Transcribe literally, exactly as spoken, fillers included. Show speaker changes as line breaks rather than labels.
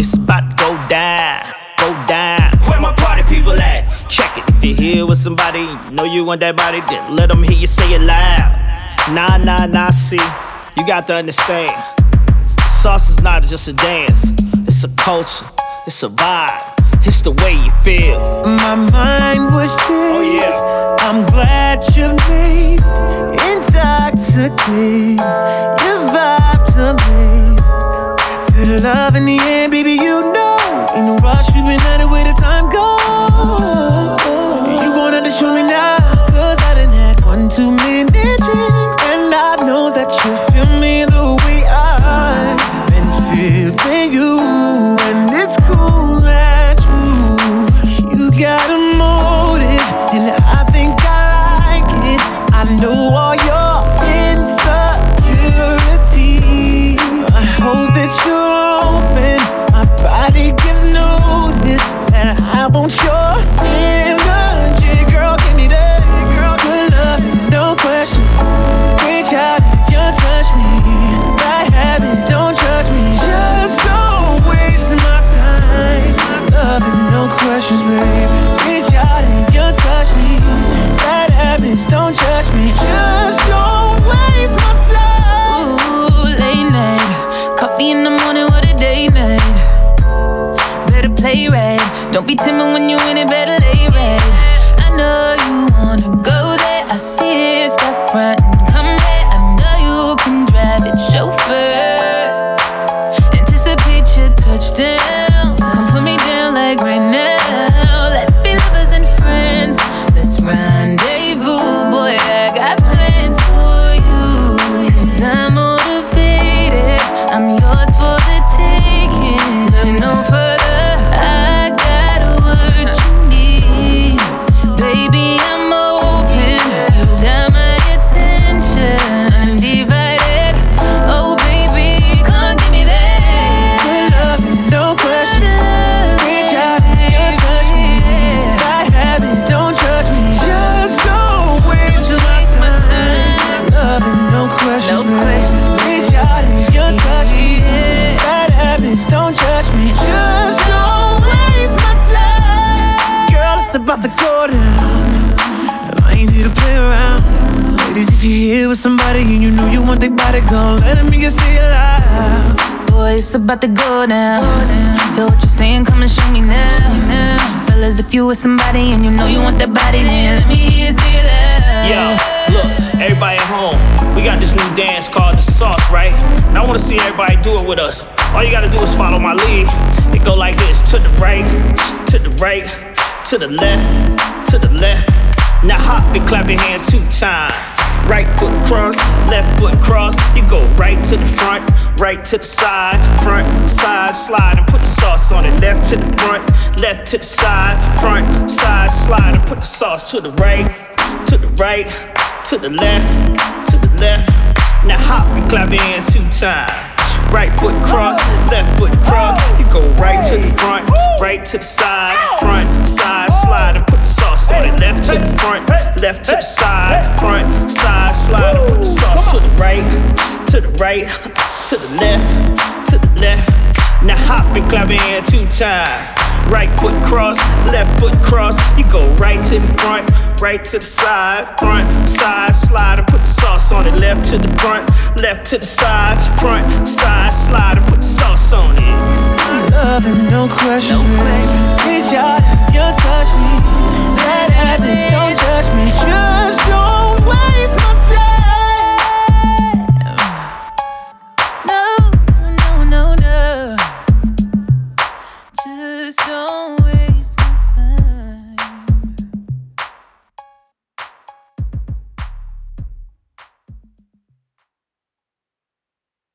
it's about to go down, go down. Where my party people at? Check it. If you're here with somebody, you know you want that body, then let them hear you say it loud. Nah, nah, nah, see, you got to understand. Sauce is not just a dance, it's a culture, it's a vibe, it's the way you feel.
My mind was changed.
Oh yeah.
I'm glad you made intoxicated. Your vibe's amazing. Feel the love in the air, baby, you know. Ain't no rush, we've been at it where the time goes. You gon' have to show me now, cause I done had one too many drinks. And I know that you feel me the way I've been feeling you. And it's cool that you, you got a motive, and I think I like it. I know all your insecurities. I hope that you're open. My body gives notice that I want your energy. Girl, give me that good love, no questions. Reach out, you touch me. Bad habits, don't judge me. Just don't waste my time. Love and no questions, baby. Reach out and you touch me. Bad habits, don't judge me. Just don't waste my time.
Ooh, late night, coffee in the morning, what a day night. Better play right, don't be timid when you in it, better lay right. I know you wanna go there, I see it, step front and come there. I know you can drive it, chauffeur. Anticipate your touchdown, come put me down like right now. Let's be lovers and friends, let's rendezvous. Boy, I got plans for you, cause I'm motivated, I'm yours for the taking. Look no further, I got what you need. Baby, I'm open, you got my attention, undivided. Oh baby, come give me that
Good love, no questions. Reach out, you touch me. Bad habits, don't judge me. Just don't waste my time. Love and no questions,
No questions.
Reach out and you touch me. Bad habits, don't judge me. Just don't waste my time. Girl, it's about to go down. I ain't here to play around. Ladies, if you're here with somebody and you know you want their body gone, let them hear you say it loud.
Boy, it's about to go down. Yo, what you saying? Come and show me now. Fellas, if you with somebody and you know you want that body, then let me hear you say it loud.
Yo, look, everybody at home, we got this new dance called the sauce, right? And I wanna see everybody do it with us. All you gotta do is follow my lead. It go like this, to the right, to the right, to the left, to the left. Now hop and clap your hands two times. Right foot cross, left foot cross. You go right to the front, right to the side, front, side, slide, and put the sauce on it. Left to the front, left to the side, front, side, slide, and put the sauce to the right, to the right, to the left, to the left. Now hop and clap your hands two times. Right foot cross, left foot cross. You go right to the front, right to the side, front, side, slide, and put the sauce on it. Left to the front, left to the side, front, side, slide, and put the sauce to the right, to the right, to the left, to the left. Now hop and clap your hand two times. Right foot cross, left foot cross. You go right to the front, right to the side, front, side, slide, and put the sauce on it. Left to the front, left to the side, front, side, slide, and put the sauce on it.
Love and no questions,
No questions.
Reach out, you touch me.